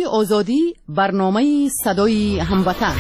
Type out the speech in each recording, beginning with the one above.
آزادی، برنامه صدای هموطن.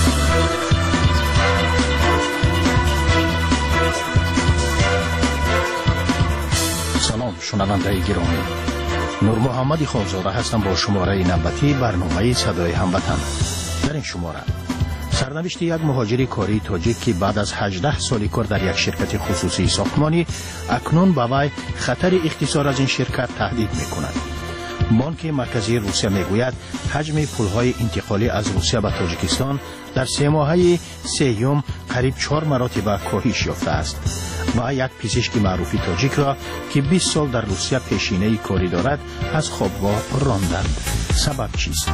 سلام شنونده گرامی، نور محمد خوزاده هستم با شماره نوبتی برنامه صدای هموطن. در این شماره سرنوشت یک مهاجر کاری تاجیک که بعد از 18 سال کار در یک شرکت خصوصی ساختمانی اکنون به وی خطر اختصار از این شرکت تهدید می‌کند. بانک مرکزی روسیه میگوید حجم پولهای انتقالی از روسیه به تاجیکستان در 3 ماهه سوم قریب 4 مراتب کاهش یافته است و یک پزشک معروف تاجیک را که 20 سال در روسیه پیشینه کاری دارد از خوابگاه راندند. سبب چیست؟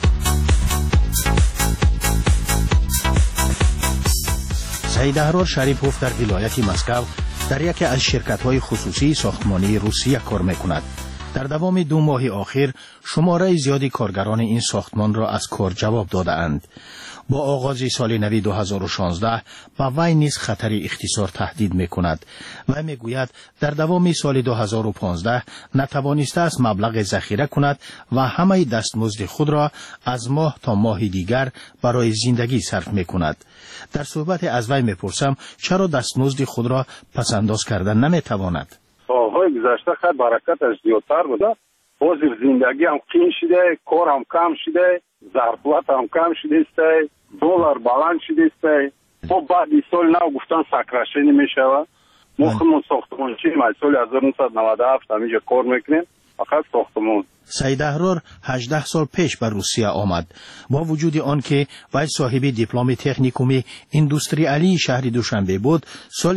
سید احرار شریپوف در ولایت مسکو در یکی از شرکت‌های خصوصی ساختمانی روسیه کار می‌کند. در دوام 2 ماه آخر شماره زیادی کارگران این ساختمان را از کار جواب دادند. با آغاز سال نو 2016 به وی نیز خطر اختصار تهدید می‌کند و میگوید در دوام سال 2015 نتوانسته است مبلغ ذخیره کند و همه دستمزد خود را از ماه تا ماه دیگر برای زندگی صرف می‌کند. در صحبت از وی میپرسم چرا دستمزد خود را پس‌انداز کردن نمیتواند؟ سالهای گذشته خیلی برکتش زیادتر بوده، حاضر زندگی هم قین شده، کار هم کم شده، ظرفیت هم کم شده است، دلار بلند شده است. خب بعد این سال نو گفتن سکرشنی میشود. ما خودمون ساختمانچی سال 1997 همینجا کار میکنیم، فقط ساختمان. سید احرار 18 سال پیش به روسیه آمد. با وجود آن که وی صاحب دیپلم تکنیکوم ایندوستریالی شهر دوشنبه بود، سال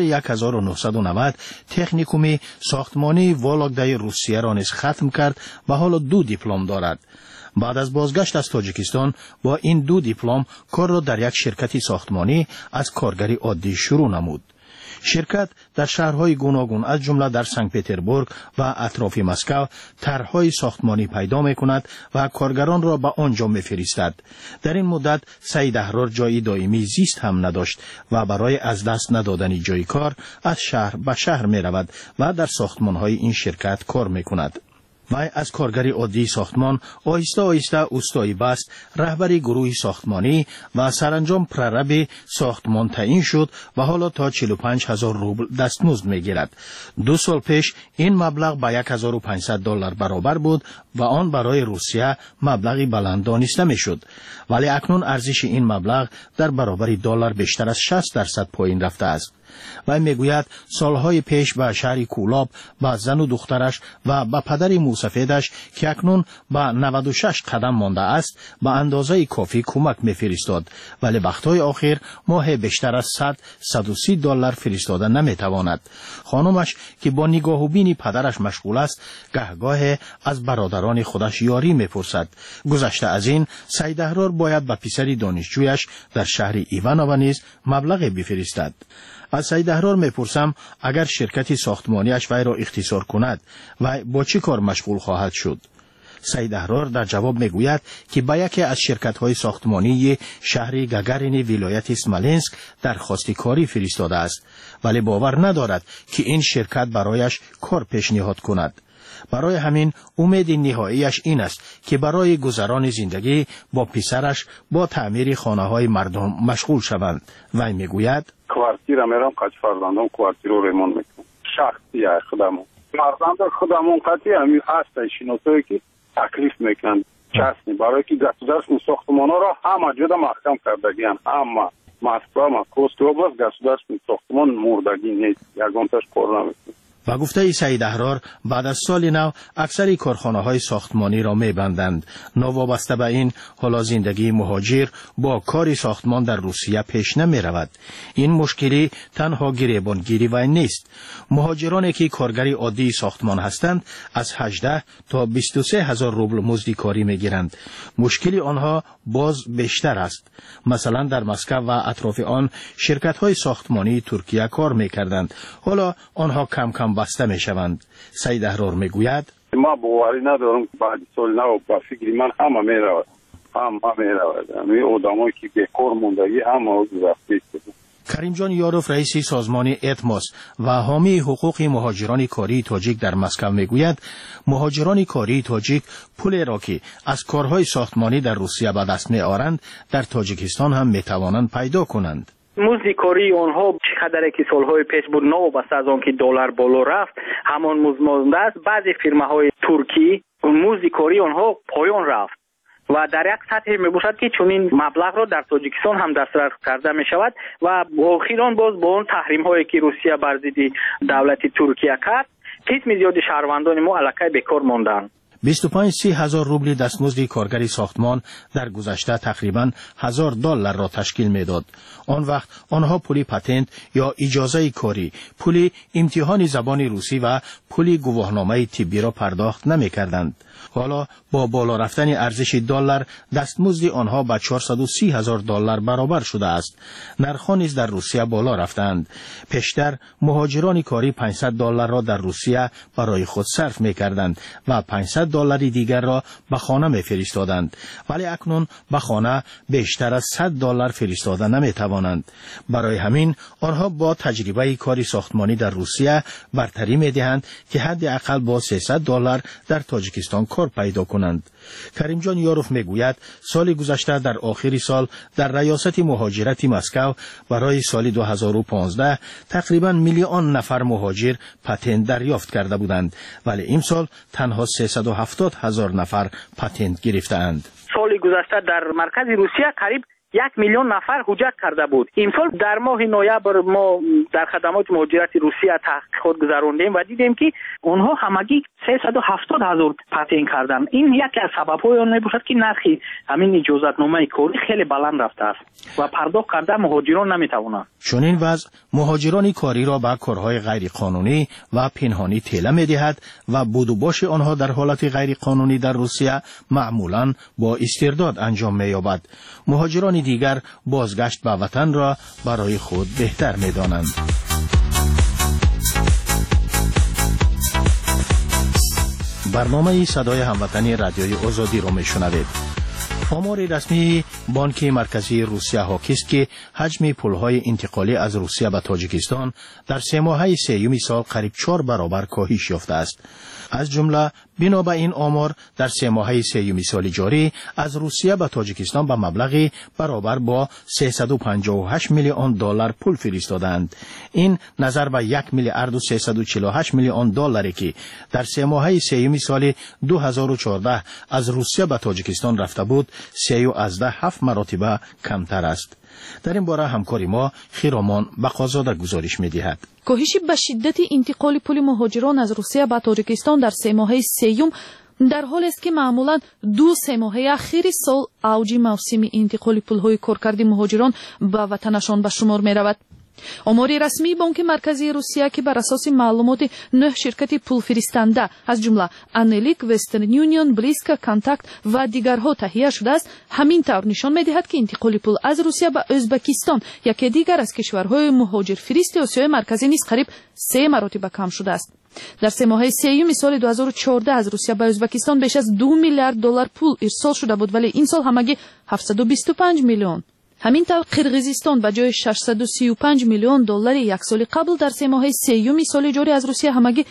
1990 تکنیکوم ساختمانی وولگدای روسیه را نیز ختم کرد و حالا 2 دیپلم دارد. بعد از بازگشت از تاجیکستان با این 2 دیپلم کار را در یک شرکت ساختمانی از کارگری عادی شروع نمود. شرکت در شهرهای گوناگون از جمله در سنت پتربورگ و اطراف مسکو طرح‌های ساختمانی پیدا می‌کند و کارگران را به آنجا می‌فرستد. در این مدت سید احرار جای دائمی زیست هم نداشت و برای از دست ندادن جای کار از شهر به شهر می‌رود و در ساختمان‌های این شرکت کار می‌کند. وی از کارگری عادی ساختمان آهسته آهسته اوستایی بست، رهبری گروه ساختمانی و سرانجام پررب ساختمان تعیین شد و حالا تا 45,000 روبل دستمزد میگیرد. 2 سال پیش این مبلغ به 1,500 دلار برابر بود و آن برای روسیه مبلغی بلند دانسته میشد، ولی اکنون ارزش این مبلغ در برابر دلار بیشتر از 60% پایین رفته است. و میگوید سالهای پیش به شهر کولاب به زن و دخترش و به پدر موسفیدش که اکنون به 96 قدم مانده است به اندازه کافی کمک میفرستاد، ولی وقتهای آخر ماه بیشتر از 100-130 دلار فرستادن نمیتواند. خانمش که با نگاه و بین پدرش مشغول است گهگاه از برادران خودش یاری میپرسد. گذشته از این سید احرار باید به پسر دانشجویش در شهر ایوانوو نیز مبلغ بفرستد. از سید احرار میپرسم اگر شرکت ساختمانیش وی را اختصار کند و با چه کار مشغول خواهد شد؟ سید احرار در جواب میگوید که به یکی از شرکت‌های ساختمانی شهر گاگارین ولایت اسمالینسک درخواست کاری فرستاده است، ولی باور ندارد که این شرکت برایش کار پیشنهاد کند. برای همین امید نهاییش این است که برای گذران زندگی با پسرش با تعمیر خانه‌های مردم مشغول شوند. وی میگوید کوارتیر میرم کاش فرزندم کوارتیر رو ریمون میکنم. شخصی خودمون فرزند خودمون قطعی همین هست شناسایی که تکلیف میکنن چسنی برای که گسودرس ساختمانا را همه جدا محکم کردگیان، همه مسکو ماکروست اوبلاست گسودرس ساختمان مردگی نیست، یگانتش کار نمیکنه. و گفته سید احرار بعد از سال نو اکثر کارخانه‌های ساختمانی را می‌بندند. نوابسته به این حالا زندگی مهاجر با کار ساختمان در روسیه پیش نمی‌رود. این مشکلی تنها گریبانگیری و نیست. مهاجرانی که کارگری عادی ساختمان هستند از 18 تا 23,000 روبل مزد کاری می‌گیرند. مشکلی آنها باز بیشتر است. مثلا در مسکو و اطراف آن شرکت‌های ساختمانی ترکیه کار می‌کردند. حالا آنها کم کم بسته میشوند. سید احرار میگوید ما باوری ندارم بعد سال نو با فکر من همه میرود همه میرود همه آدمایی که بیکار موندگی همه رفته است. کریم جان یاروف رئیس سازمان اتموس و حامی حقوق مهاجران کاری تاجیک در مسکو میگوید مهاجران کاری تاجیک پول را که از کارهای ساختمانی در روسیه به دست میآورند در تاجیکستان هم میتوانند پیدا کنند. مزد کاری آنها چقدر که سالهای پیش بود نوابسته از آنکه دلار بالا رفت همان مزد مانده است. بعضی فرماهای ترکی مزد کاری آنها پایان رفت و در یک سطح میباشد که چنین مبلغ را در تاجیکستان هم دسترس کرده می شود و اخیراً باز با اون تحریم هایی که روسیه بر ضد دولت ترکیه کرد قسم زیاد شهروندان ما الکی بیکار ماندند. 25-30 هزار روبل دستمزد کارگر ساختمان در گذشته تقریباً $1000 را تشکیل میداد. آن وقت آنها پول پتنت یا اجازه کاری، پول امتحان زبان روسی و پول گواهنامه طبی را پرداخت نمی‌کردند. حالا با بالا رفتن ارزش دلار دستمزد آنها به $430,000 برابر شده است. نرخ‌ها نیز در روسیه بالا رفتند. پیشتر مهاجران کاری $500 را در روسیه برای خود صرف می‌کردند و $500 دیگر را به خانه می‌فرستادند، ولی اکنون به خانه بیشتر از $100 فرستاده نمی‌توانند. برای همین آنها با تجربه کاری ساختمانی در روسیه برتری می‌دهند که حداقل با $300 در تاجیکستان کار پیدا کنند. کریم جان یاروف میگوید سال گذشته در آخر سال در ریاست مهاجرت مسکو برای سال 2015 تقریبا 1,000,000 نفر مهاجر پتنت دریافت کرده بودند، ولی امسال تنها 370,000 نفر پتنت گرفتند. سال گذشته در مرکز روسیه قریب 1,000,000 نفر حجت کرده بود. امسال در ماه نوامبر ما در خدمات مهاجرت روسیه تحقیقات گذراندیم و دیدیم که اونها همگی 370,000 پتنت کردن. این یکی از سبب‌های آن میباشد که نرخ همین اجازتنامه کاری خیلی بلند رفته است و پرداخت کرده مهاجران نمیتوانند. چون این وضع مهاجران کاری را به کارهای غیر قانونی و پنهانی طلا میدهد و بود و باش آنها در حالت غیر قانونی در روسیه معمولاً با استرداد انجام می‌یابد. مهاجران دیگر بازگشت به وطن را برای خود بهتر می‌دانند. برنامه صدای هموطنی رادیوی آزادی را میشنوید. آمار رسمی بانک مرکزی روسیه حاکی است که حجم پولهای انتقالی از روسیه به تاجیکستان در 3 ماهه سوم سال قریب 4 برابر کاهش یافته است. از جمله بنا به این آمار در 3 ماهه سوم سال جاری از روسیه به تاجیکستان به مبلغی برابر با $358 میلیون پول فرستادند. این نظر به $1,348 میلیون که در 3 ماهه سوم سال 2014 از روسیه به تاجیکستان رفته بود 3.7 مرتبه کمتر است. در این باره همکاری ما خیرامان بقازاده گزارش می‌دهد. کاهش به شدت انتقال پول مهاجران از روسیه به تاجیکستان در 3 ماهه سوم در حالی است که معمولاً 2-3 ماهه اخیر سال اوج موسم انتقال پول‌های کارکردی مهاجران به وطنشان به شمار می‌رود. آمار رسمی بانک مرکزی روسیه که بر اساس معلومات 9 شرکت پول فرستنده از جمله انلیک، وسترن یونیون، بلیسکا، کانتاکت و دیگرها تهیه شده است، همین طور نشان می‌دهد که انتقال پول از روسیه به ازبکستان، یکی دیگر از کشورهای مهاجر فرست آسیای مرکزی نیز قریب 3 مرتبه کم شده است. در 3 ماهه سوم سال 2014 از روسیه به ازبکستان بیش از $2 میلیارد پول ارسال شده بود، ولی این سال همگی 725 میلیون. همین طور قرقیزستان به جای $635 میلیون یک سال قبل در 3 ماهه سوم سال جاری از روسیه همگی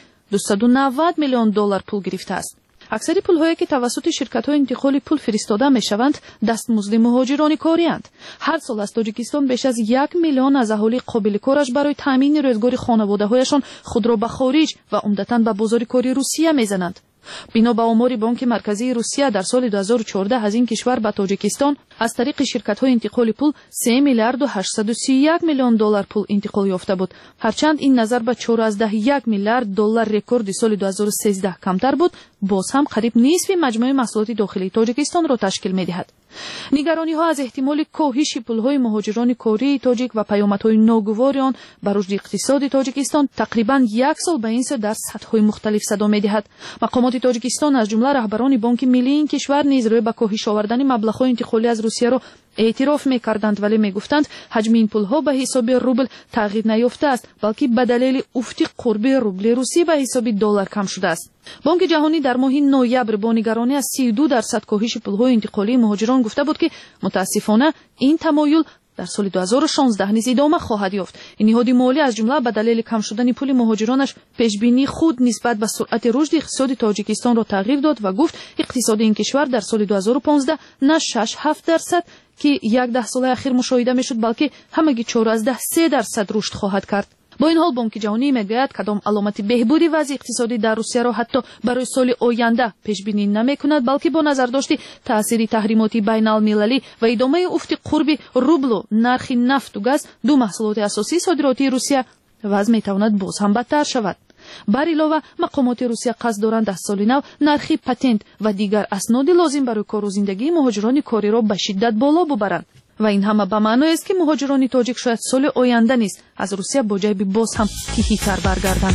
$290 میلیون پول گرفته است. اکثر پول‌هایی که توسط شرکت‌های انتقال پول فرستاده می‌شوند دستمزد مهاجران کاری‌اند. هر سال از تاجیکستان بیش از 1 میلیون از اهالی قابل کارش برای تامین روزگار خانواده‌هایشان خود را به خارج و عمدتاً به بازار کاری روسیه می‌زنند. بنا به آمار بانک مرکزی روسیه در سال 2014 از این کشور به تاجیکستان از طریق شرکت‌های انتقال پول 3 میلیارد و 831 میلیون دلار پول انتقال یافته بود، هرچند این نظر به 4.1 میلیارد دلار رکورد سال 2013 کمتر بود، باز هم قریب نصف مجموع محصولات داخلی تاجیکستان را تشکیل می‌دهد. نگرانی‌ها از احتمال کاهش پول‌های مهاجران کاری تاجیک و پیامدهای ناگوار آن بر رشد اقتصادی تاجیکستان تقریباً 1 سال به این سو در سطح‌های مختلف صدا می‌دهد. مقامات تاجیکستان از جمله رهبران بانک ملی این کشور نیز روی به کاهش آوردن مبلغ‌های انتقالی از روسیه را اعتراف می‌کردند، ولی می‌گفتند حجم این پول‌ها به حساب روبل تغییر نیافته است، بلکه به دلیل افت قرب روبل روسی به حساب دلار کم شده است. بانک جهانی در ماه نوامبر با نگرانی از 32% کاهش پول‌های انتقالی مهاجران گفته بود که متاسفانه این تمایل در سال 2016 نیز ادامه خواهد یافت. این نهاد مالی از جمله به دلیل کم شدن پول مهاجرانش پیشبینی خود نسبت به سرعت رشد اقتصاد تاجیکستان را تغییر داد و گفت اقتصاد این کشور در سال 2015 نه 6-7% که یک 10 سال اخیر مشاهده میشد، بلکه همگی 4-3% رشد خواهد کرد. با این حال بانک جهانی میگوید کدام علامت بهبودی وضع اقتصادی در روسیه را حتی برای سال آینده پیش بینی نمیکند، بلکه با نظر داشت تاثیر تحریمات بین المللی و ادامه افت قرب روبل و نرخ نفت و گاز، دو محصولات اساسی صادراتی روسیه، وضع میتواند باز هم بدتر شود. بر علاوه مقامات روسیه قصد دارند در سال نو نرخ پتنت و دیگر اسناد لازم برای کار و زندگی مهاجران کاری را به شدت بالا ببرند و این همه به معنای است که مهاجران تاجیک شاید سال آینده نیز از روسیه با جیب باز هم تیهی‌تر برگردند.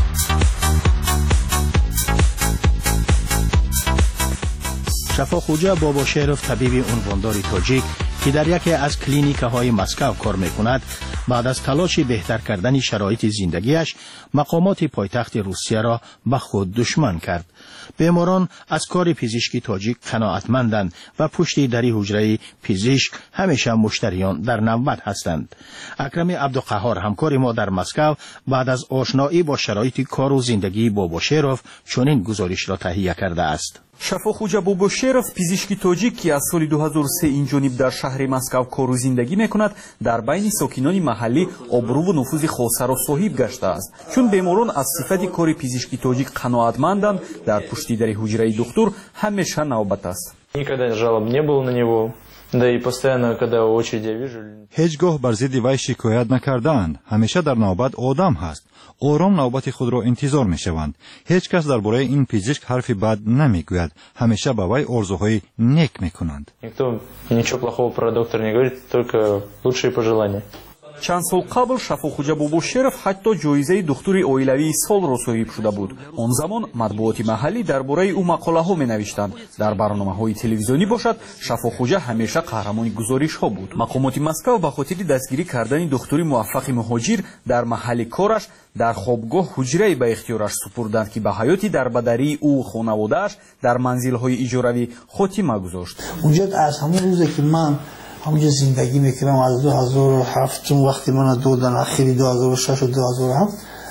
شفاخوجا باباشیروف طبیب عنواندار تاجیک که در یکی از کلینیک‌های مسکو کار می‌کند، بعد از تلاش بهتر کردن شرایط زندگیش مقامات پایتخت روسیه را به خود دشمن کرد. بیماران از کار پزشکی تاجیک قناعتمندند و پشت در حجره پزشک همیشه مشتریان در نوبت هستند. اکرم عبدالقهار همکار ما در مسکو بعد از آشنایی با شرایط کار و زندگی باباشیروف چنین گزارش را تهیه کرده است. شفاخوجا باباشیروف پزشکی تاجیک که از سال 2003 این جانب در شهر مسکو کار و زندگی میکند، در بین ساکنان محلی آبرو و نفوذ خاصه را صاحب گشته است. چون بیماران از صفت کار پزشکی تاجیک قناعتمندند، در پشت در حجره دکتر همیشه نوبت است. Никогда жалоб не было на него, да и постоянно, когда очередь я вижу. هیچگاه بر ضد وی شکایت نکردند. همیشه در نوبت آدم هست. آرام نوبت خود را انتظار میشوند. هیچ کس درباره این پزشک حرف بد نمیگوید. همیشه به وی آرزوهای نیک میکنند. Никто ничего плохого про доктора не говорит, только лучшие пожелания. چند سال قبل شفاخوجا باباشیروف حتی جایزه دکتری اویلوی سال را صاحب شده بود. آن زمان مطبوعات محلی درباره او مقاله ها می نوشتند. در برنامه های تلویزیونی باشد، شفاخوجا همیشه قهرمان گزارش ها بود. مقامات مسکو به خاطر دستگیری کردن دکتری موفق مهاجر در محل کارش در خوابگاه حجره به اختیارش سپردند که به حیاتی در بدری او و خانواده‌اش در منزل های اجاروی خاتمه گذاشت. اونجا از همون روزی که من همونجا زندگی میکردم از 2007 چون وقتی من دادن اخیری 2006 و 2007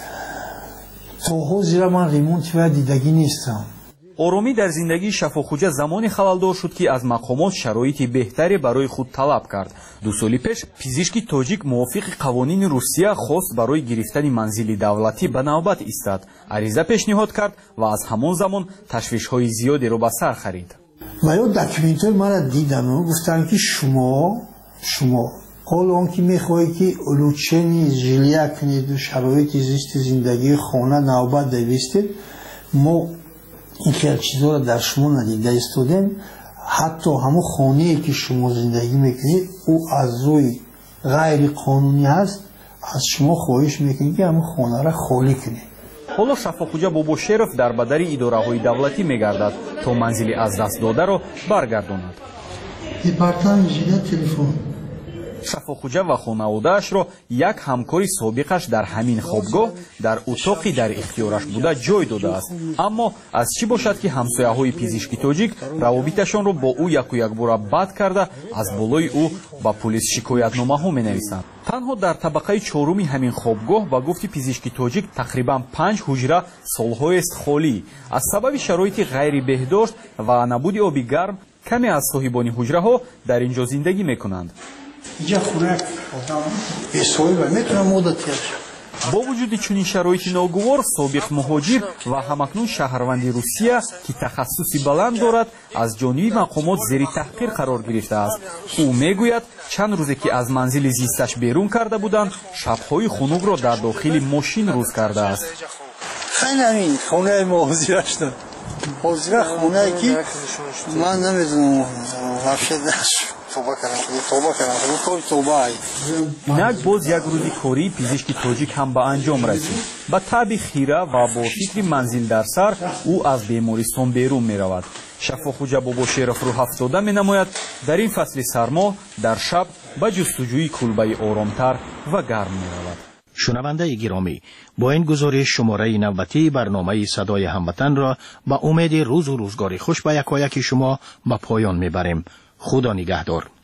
تا حاضر من ریمونت و دیدگی نیستم. آرامی در زندگی شفاخوجا زمانی خلالدار شد که از مقامات شرایط بهتری برای خود طلب کرد. 2 سال پیش پزشکی تاجیک موافق قوانین روسیه خواست برای گرفتن منزل دولتی به نوبت ایستاد. عریضه پیشنهاد کرد و از همان زمان تشویش‌های زیادی را به سر خرید. و یا دکومنت‌های من دیدن و گفتن که شما حالا اون که میخواهی که علوچنی جلیه کنید و شرایط زیست زندگی خانه نوبت دویستید، ما این خیلی چیزها را در شما ندیده استودیم. حتی همون خانه‌ای که شما زندگی میکنید او از روی غیر قانونی هست، از شما خواهش میکنید که همون خانه را خالی کنید. حالا شفاخوجا باباشیروف در بدری اداره‌های دولتی می‌گردد تا منزل از دست داده را برگرداند. دیپارتمان ژله تلفن شفاخوجا و خانواده‌اش را یک همکاری سابقش در همین خوابگاه در اتاقی در اختیارش بوده جای داده است. اما از چی باشد که همسایه‌های پزشکی تاجیک روابطشان را با او یک و یک بار بد کرده از بالای او با پلیس شکایتنامه‌ها می‌نویسند. تنها در طبقه 4 همین خوابگاه با گفت پزشکی تاجیک تقریبا 5 حجره سال‌های است خالی. از سبب شرایط غیر بهداشت و نبود آب گرم کمی از صاحبان حجره‌ها در اینجا زندگی می‌کنند. اینجا خونک آدم بسوی و میتونه مدتی با وجود چنین شرایط ناگوار سابق مهاجر و همکنون شهروند روسیه که تخصصی بلند دارد از جانب مقامات زیر تحقیر قرار گرفته است. او میگوید چند روزی که از منزل زیستش بیرون کرده بودند، شب‌های خنک را در داخل ماشین روز کرده است. خیلی همین خونه مهاجرش دارد. حاضر خونه که من نمیدونم وحشه داشت. اینک باز یک روزی کاری پزشکی تاجیک هم به انجام رسید. با طبع خیره و با فکر منزل در سر او از بیمارستان بیرون می رود. شفاخوجا باباشیروف رو 70 می نماید در این فصل سرما در شب به جستجوی کلبه آرامتر و گرم می رود. شنونده گرامی، با این گزارش شماره نوبتی برنامه صدای هموطن را با امید روز و روزگاری خوش به یکایک شما به پایان میبریم. خدا نگهدار.